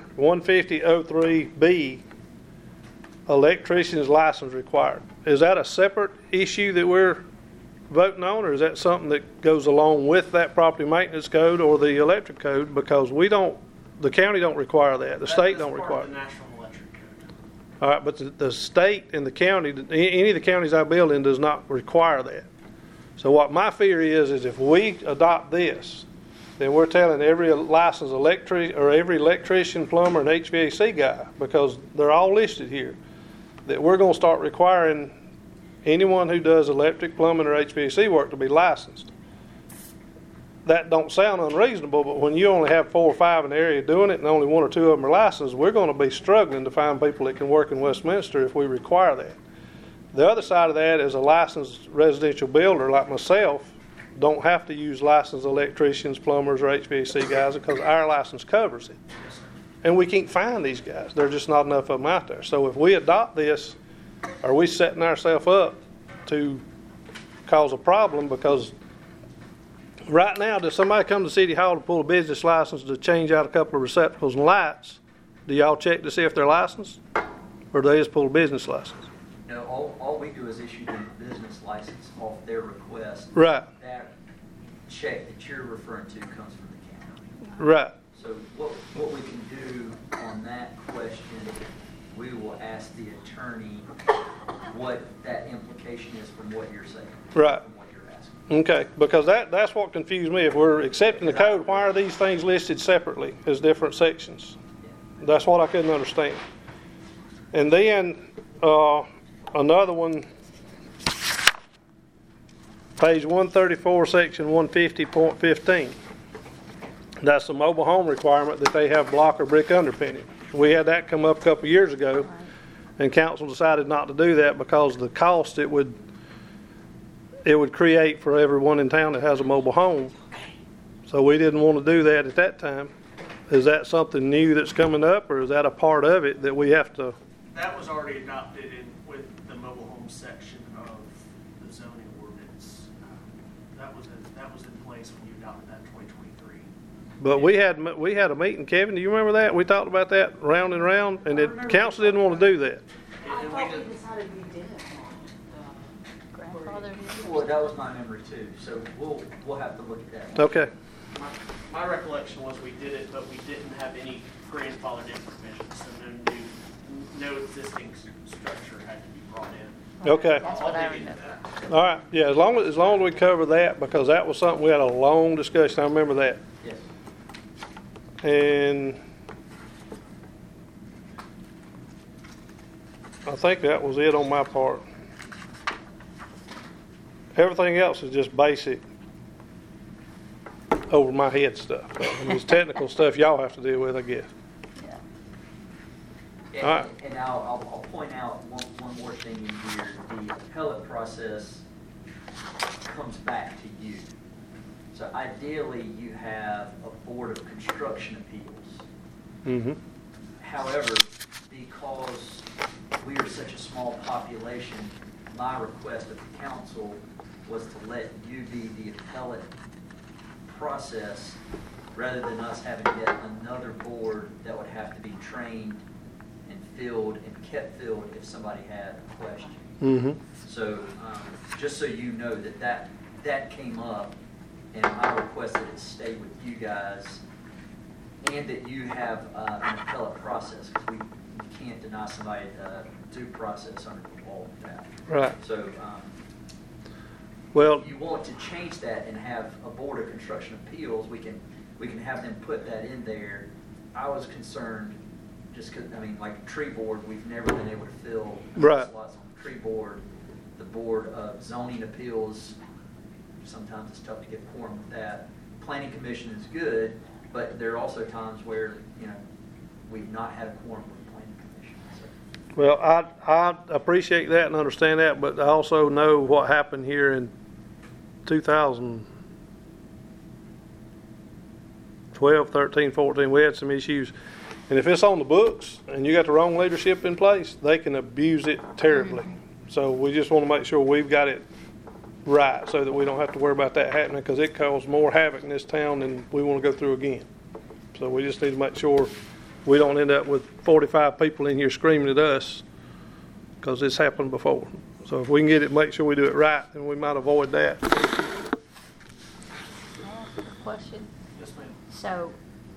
150.03B, electrician's license required. Is that a separate issue that we're voting on, or is that something that goes along with that property maintenance code or the electric code? Because the county don't require that. The state don't require That's it. part of the National Electric Code. All right, but the state and the county, any of the counties I build in does not require that. So what my fear is if we adopt this, then we're telling every licensed every electrician, plumber, and HVAC guy, because they're all listed here, that we're going to start requiring anyone who does electric, plumbing, or HVAC work to be licensed. That don't sound unreasonable, but when you only have 4 or 5 in the area doing it and only 1 or 2 of them are licensed, we're going to be struggling to find people that can work in Westminster if we require that. The other side of that is a licensed residential builder like myself don't have to use licensed electricians, plumbers, or HVAC guys because our license covers it. And we can't find these guys. There's just not enough of them out there. So if we adopt this, are we setting ourselves up to cause a problem? Because right now, does somebody come to City Hall to pull a business license to change out a couple of receptacles and lights? Do y'all check to see if they're licensed? Or do they just pull a business license? No, all we do is issue them a business license off their request. Right, That check that you're referring to comes from the county. right. So what we can do on that question, we will ask the attorney what that implication is from what you're saying. Right. From what you're asking. Okay, because that's what confused me. If we're accepting the code, why are these things listed separately as different sections? That's what I couldn't understand. And then another one, page 134, section 150.15. That's the mobile home requirement that they have block or brick underpinning. We had that come up a couple of years ago, and council decided not to do that because of the cost it would create for everyone in town that has a mobile home. So we didn't want to do that at that time. Is that something new that's coming up, or is that a part of it that we have to? That was already adopted with the mobile home section of the zoning ordinance. That was in place when you adopted that in 2023. But we had a meeting, Kevin. Do you remember that? We talked about that round and round, and the council didn't want to do that. And we did, decided we didn't Grandfather did. Well, that was my memory too, so we'll have to look at that. Okay. my recollection was we did it, but we didn't have any grandfathered in provisions, so no existing structure had to be brought in. Okay. That's I'll what I dig into remember. that. All right. Yeah. As long as we cover that, because that was something we had a long discussion. I remember that. Yes. And I think that was it on my part. Everything else is just basic, over my head stuff. I mean, it's technical stuff y'all have to deal with, I guess. And, All right. and I'll point out one more thing in here. The appellate process comes back to you. So ideally, you have a board of construction appeals. Mm-hmm. However, because we are such a small population, my request of the council was to let you be the appellate process rather than us having yet another board that would have to be trained and filled and kept filled if somebody had a question. Mm-hmm. So, just so you know that came up, and I request that it stay with you guys, and that you have an appellate process, because we can't deny somebody due process under the law with that. Right. So, Well, if you want to change that and have a board of construction appeals, we can have them put that in there. I was concerned, just because, I mean, like tree board, we've never been able to fill Right. slots on the tree board. The board of zoning appeals, sometimes it's tough to get quorum with that. Planning commission is good, but there are also times where, we've not had a quorum with the planning commission. So. well, I appreciate that and understand that, but I also know what happened here in 2012, 13, 14. We had some issues. And if it's on the books and you got the wrong leadership in place, they can abuse it terribly. So we just want to make sure we've got it right so that we don't have to worry about that happening, because it caused more havoc in this town than we want to go through again. So we just need to make sure we don't end up with 45 people in here screaming at us, because it's happened before. So if we can get it, make sure we do it right, then we might avoid that. Question? Yes, ma'am. So,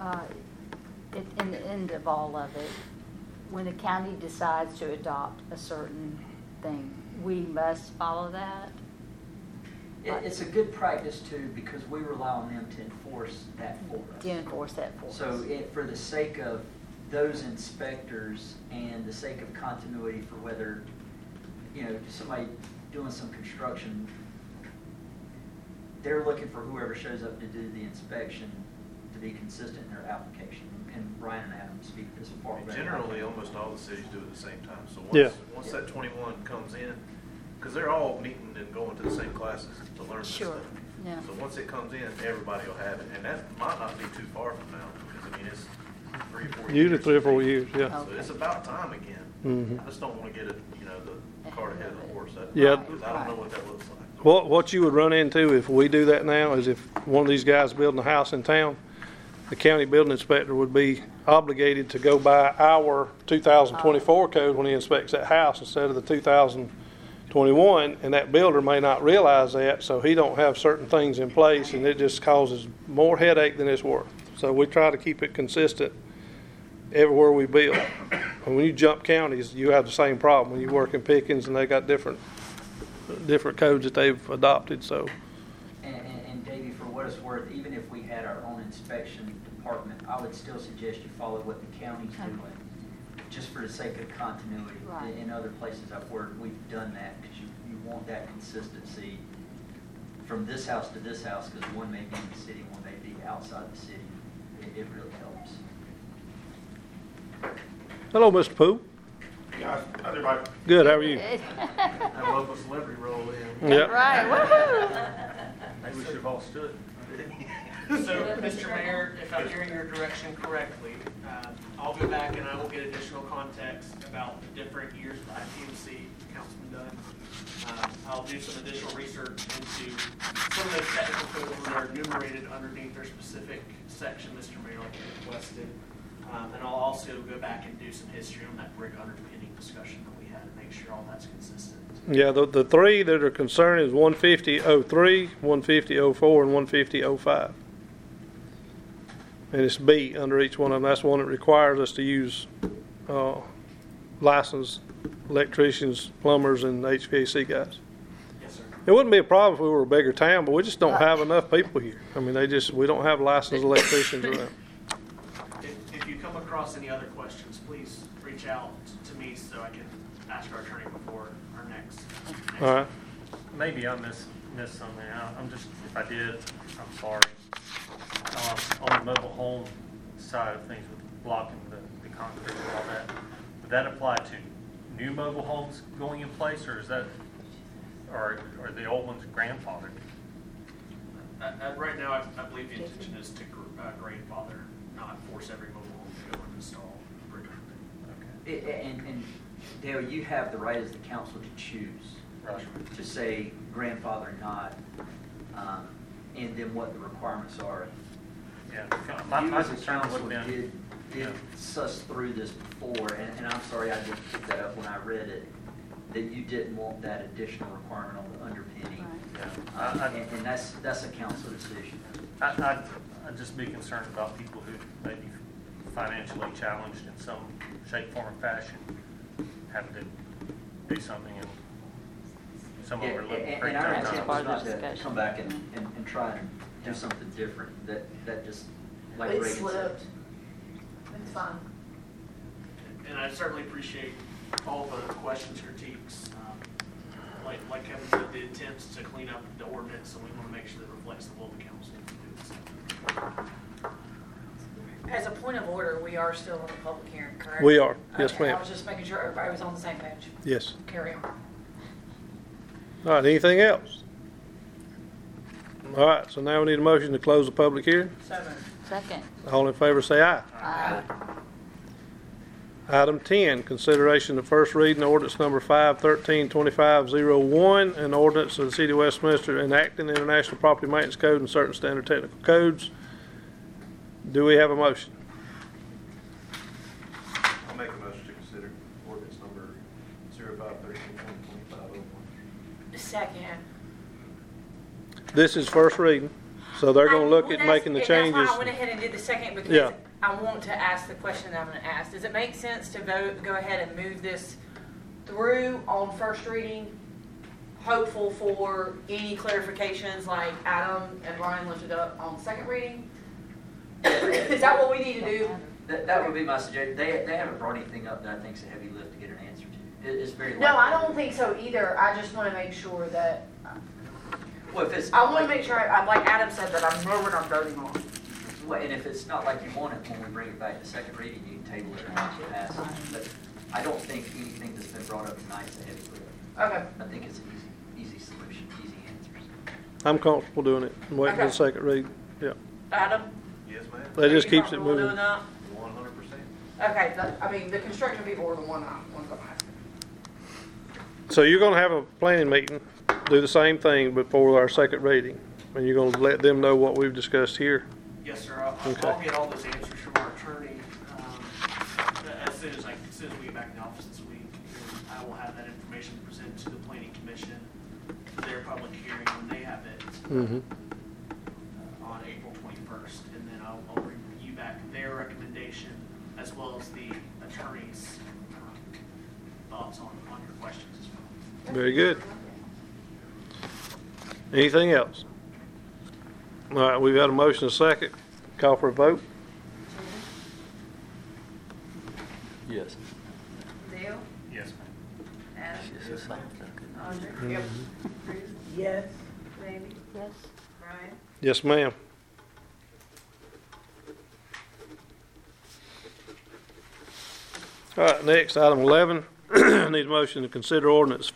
in the end of all of it, when the county decides to adopt a certain thing, we must follow that? It's a good practice too, because we rely on them to enforce that for us. To enforce that for us? So for the sake of those inspectors and the sake of continuity for whether, somebody doing some construction, they're looking for whoever shows up to do the inspection to be consistent in their application. And Ryan and Adam speak this far better. Generally, almost all the cities do it at the same time. So Yeah. once that 21 comes in, because they're all meeting and going to the same classes to learn this Sure. stuff. Yeah. So once it comes in, everybody will have it. And that might not be too far from now, because it's 3 or 4 years. Usually 3 or 4 years, yeah. So it's about time again. Mhm. I just don't want to get it, the cart ahead of the horse. Yeah. Because I don't know what that looks like. What you would run into if we do that now is if one of these guys building a house in town, the county building inspector would be obligated to go by our 2024 code when he inspects that house instead of the 2021, and that builder may not realize that, so he don't have certain things in place, and it just causes more headache than it's worth. So we try to keep it consistent everywhere we build. And when you jump counties, you have the same problem. When you work in Pickens and they got different codes that they've adopted, so. And Davey, for what it's worth, even if we had our own inspection department, I would still suggest you follow what the county's doing, just for the sake of continuity. Right. In other places I've worked, we've done that, because you want that consistency from this house to this house, because one may be in the city, one may be outside the city. It really helps. Hello, Mr. Pooh. Guys, how's everybody? Good, how are you? Have local celebrity roll in. Yep. Right, woohoo! Maybe we should have all stood. So, Mr. Mayor, if I'm hearing your direction correctly, I'll go back and I will get additional context about the different years of IPMC, Councilman Dunn. I'll do some additional research into some of those technical codes that are enumerated underneath their specific section, Mr. Mayor, like you requested. And I'll also go back and do some history on that brick underpinning discussion that we had to make sure all that's consistent. Yeah, the three that are concerned is 150.03, 150.04, and 150.05. And it's B under each one of them. That's the one that requires us to use licensed electricians, plumbers, and HVAC guys. Yes, sir. It wouldn't be a problem if we were a bigger town, but we just don't have enough people here. I mean, we don't have licensed electricians around. If you come across any other questions, please reach out to me so I can ask our attorney before our next. All right. Maybe I missed something. If I did, I'm sorry. On the mobile home side of things with blocking the concrete and all that, would that apply to new mobile homes going in place, or are the old ones grandfathered? Right now, I believe the intention is to grandfather, not force every mobile home to go and install brick underpinning. And Dale, you have the right as the council to choose. Right. To say grandfather not, and then what the requirements are. Yeah, my You as a concern council would have been, did suss through this before, and I'm sorry I didn't pick that up when I read it, that you didn't want that additional requirement on the underpinning. And that's a council decision. I'd just be concerned about people who may be financially challenged in some shape, form, or fashion, having to do something and some Yeah, overlook. and our intent part was of not the to discussion. come back and try and do something different, that just, like It Reagan said. slipped. It's fine. And I certainly appreciate all the questions, critiques. Like Kevin said, the intent is to clean up the ordinance, and we want to make sure that reflects the will of the council. As a point of order, we are still in the public hearing, correct? We are. Yes, Okay, ma'am. I was just making sure everybody was on the same page. Yes. Carry on. All right, anything else? All right, so now we need a motion to close the public hearing. So moved. Second. All in favor say aye. Aye. Item 10, consideration of first reading ordinance number 513-2501, an ordinance of the City of Westminster enacting the International Property Maintenance Code and certain standard technical codes. Do we have a motion? I'll make a motion to consider ordinance number 0513-2025-01. Second. This is first reading, so they're going to look at making the changes. That's why I went ahead and did the second, Yeah. because I want to ask the question that I'm going to ask. Does it make sense to go ahead and move this through on first reading, hopeful for any clarifications like Adam and Ryan lifted up on second reading? Is that what we need to do? That would be my suggestion. They haven't brought anything up that I think is a heavy lift to get an answer to. It's very likely. No, I don't think so either. I just want to make sure that, Well, if it's I want to make sure, like Adam said, that I know what I'm voting on. Well, and if it's not like you want it, when we bring it back to second reading, you can table it or not pass it. But I don't think anything that's been brought up tonight is a heavy lift. Okay. I think it's an easy solution, easy answers. I'm comfortable doing it. I'm waiting for the Okay. second reading. Yeah. Adam? Yes, ma'am. That just are you keeps it comfortable moving. doing that? 100%. Okay, I mean, the construction people are the ones I'm asking. So you're going to have a planning meeting, do the same thing before our second reading, and you're going to let them know what we've discussed here. Yes, sir. I'll Okay. get all those answers from our attorney as soon as we get back in the office this week. I will have that information presented to the planning commission, their public hearing when they have it Mm-hmm. on April 21st, and then I'll bring you back their recommendation as well as the attorney's thoughts on your questions as well. Very good. Anything else? All right, we've got a motion and a second. Call for a vote. Yes. Dale? yes, ma'am. Adam? Audrey? Yep. Bruce? Yes. Jamie? Yes. Brian? Yes, ma'am. All right, next, item 11. Need a motion to consider ordinance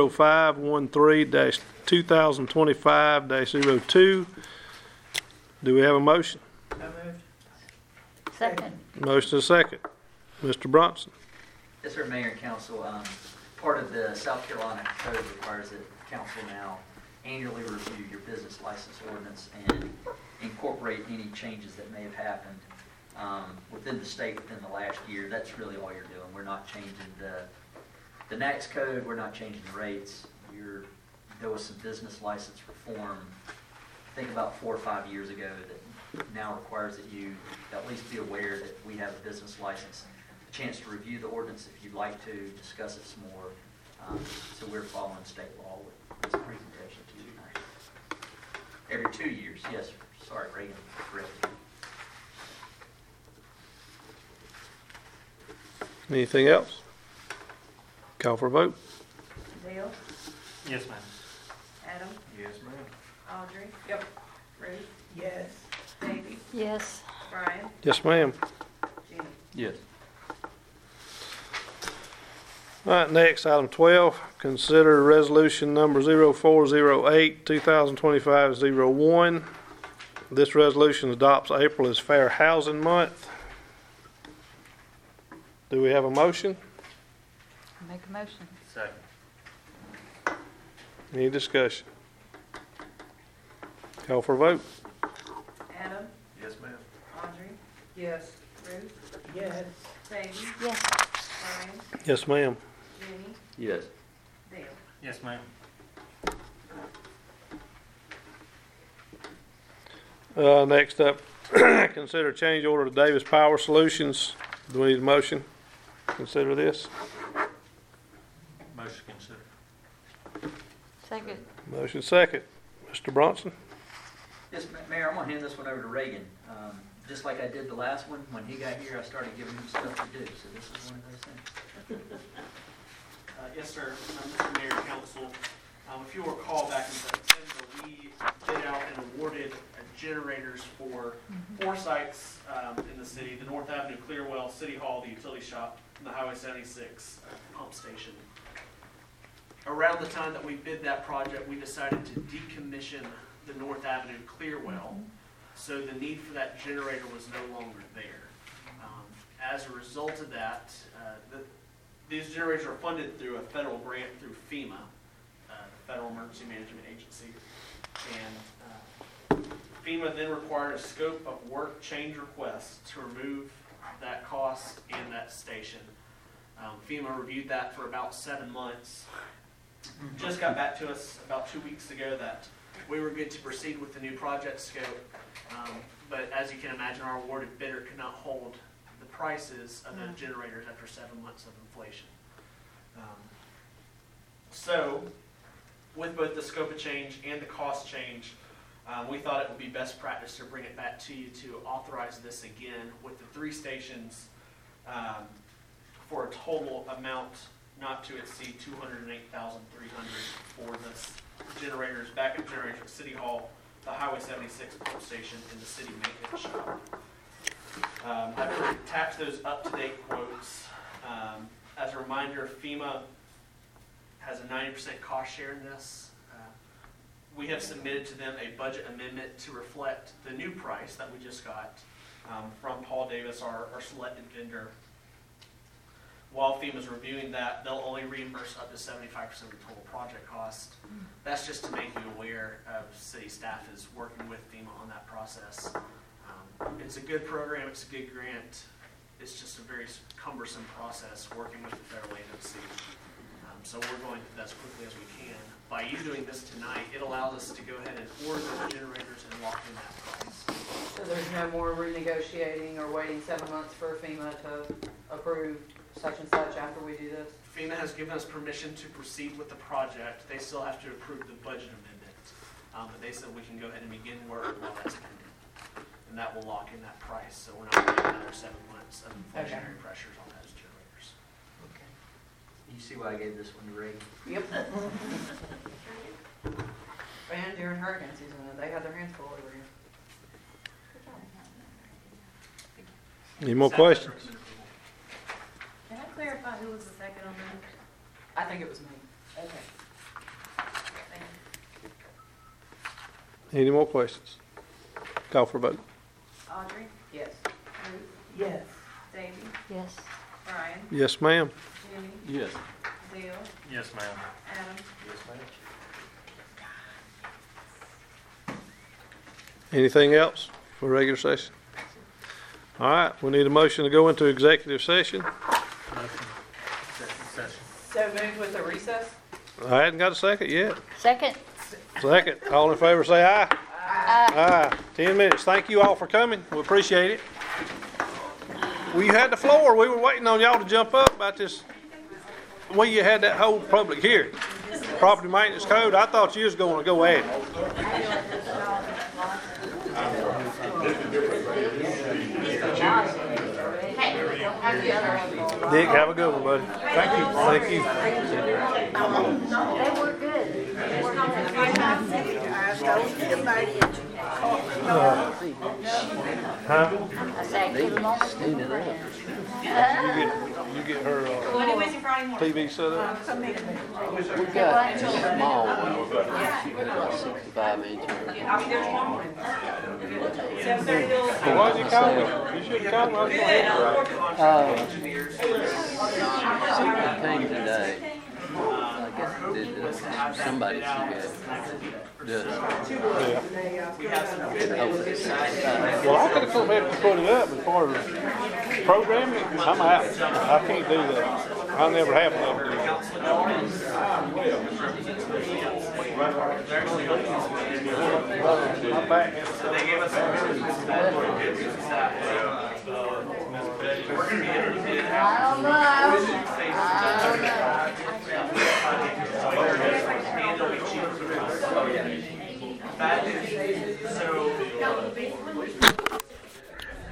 0513-2025-02. Do we have a motion? So moved. Second. Motion and a second. Mr. Bronson. Yes, sir, Mayor and Council. Part of the South Carolina code requires that council now annually review your business license ordinance and incorporate any changes that may have happened within the state within the last year. That's really all you're doing. We're not changing the NACS code. We're not changing the rates. There was some business license reform, I think about 4 or 5 years ago, that now requires that you at least be aware that we have a business license. A chance to review the ordinance if you'd like to, discuss it some more. So we're following state law with this presentation to you tonight. Every 2 years, yes, sir. Sorry, Reagan, correct. Anything else? Call for a vote. Dale? Yes, ma'am. Adam? Yes, ma'am. Audrey? Yep. Ruth? Yes. Jamie? Yes. Brian? Yes, ma'am. Jamie? Yes. All right, next, item 12, consider resolution number 0408-2025-01. This resolution adopts April as Fair Housing Month. Do we have a motion? Make a motion. Second. Any discussion? Call for a vote. Adam? Yes, ma'am. Audrey? Yes. Ruth? Yes. Davey? Yes. Brian? Yes, ma'am. Jenny? Yes. Dale? Yes, ma'am. Next up, consider change order to Davis Power Solutions. Do we need a motion? Consider this. Motion considered. Second. Motion second. Mr. Bronson? Yes, Mayor, I'm gonna hand this one over to Reagan. Just like I did the last one, when he got here, I started giving him stuff to do, so this is one of those things. Yes, sir. Mr. Mayor, Council, if you'll recall, back in September, we bid out and awarded generators for 4 sites in the city: the North Avenue Clearwell, City Hall, the Utility Shop, and the Highway 76 pump station. Around the time that we bid that project, we decided to decommission the North Avenue Clearwell, so the need for that generator was no longer there. As a result of that, these generators are funded through a federal grant through FEMA, the Federal Emergency Management Agency. And FEMA then required a scope of work change request to remove that cost and that station. FEMA reviewed that for about 7 months. Just got back to us about 2 weeks ago that we were good to proceed with the new project scope. But as you can imagine, our awarded bidder could not hold the prices of those generators after 7 months of inflation. So, with both the scope of change and the cost change, we thought it would be best practice to bring it back to you to authorize this again with the 3 stations for a total amount not to exceed $208,300 for the generators, backup generators at City Hall, the Highway 76 pump station, and the city maintenance shop. I've attached those up-to-date quotes. As a reminder, FEMA has a 90% cost share in this. We have submitted to them a budget amendment to reflect the new price that we just got from Paul Davis, our selected vendor. While FEMA's reviewing that, they'll only reimburse up to 75% of the total project cost. That's just to make you aware of city staff is working with FEMA on that process. It's a good program, it's a good grant. It's just a very cumbersome process working with the federal agency. So we're going through that as quickly as we can. By you doing this tonight, it allows us to go ahead and order those generators and lock in that price. So there's no more renegotiating or waiting 7 months for FEMA to approve such and such after we do this? FEMA has given us permission to proceed with the project. They still have to approve the budget amendment. But they said we can go ahead and begin work while that's pending. And that will lock in that price, so we're not waiting another 7 months of inflationary pressures on those generators. Okay. You see why I gave this one to Reagan? Yep. And during hurricane season, they had their hands full over here. Any more questions? Can I clarify who was the second on that? I think it was me. Okay. Any more questions? Call for a vote. Audrey? Yes. Ruth? Yes. Davey? Yes. Brian? Yes, ma'am. Jenny? Yes. Dale? Yes, ma'am. Adam? Yes, ma'am. Anything else for regular session? All right, we need a motion to go into executive session. Motion. Session. So moved with the recess? I hadn't got a second yet. Second. Second. All in favor say aye. Aye. Aye. 10 minutes. Thank you all for coming. We appreciate it. Well, you had the floor. We were waiting on y'all to jump up about this. Well, you had that whole public hearing. Property maintenance code. I thought you was going to go at it. Dick, have a good one, buddy. Thank you. Thank you. They were good. Huh? I said, give them all. You get her What are we doing Friday morning? TV set up. We got a small one. She got a 65-inch. I'll be there tomorrow morning. 7:30 till. Well, why'd you call me? You should have called me. She came today. I guess I did was to have that Somebody bid out. should Does. Yeah. We have some And bids. hopefully it's not. Well, I think somebody can put it up as far as programming. I'm out. I can't do that. I never have done it. My back. So they gave us some that we're gonna be able to bid out. And it'll be cheaper for us. Oh, yeah. That is, so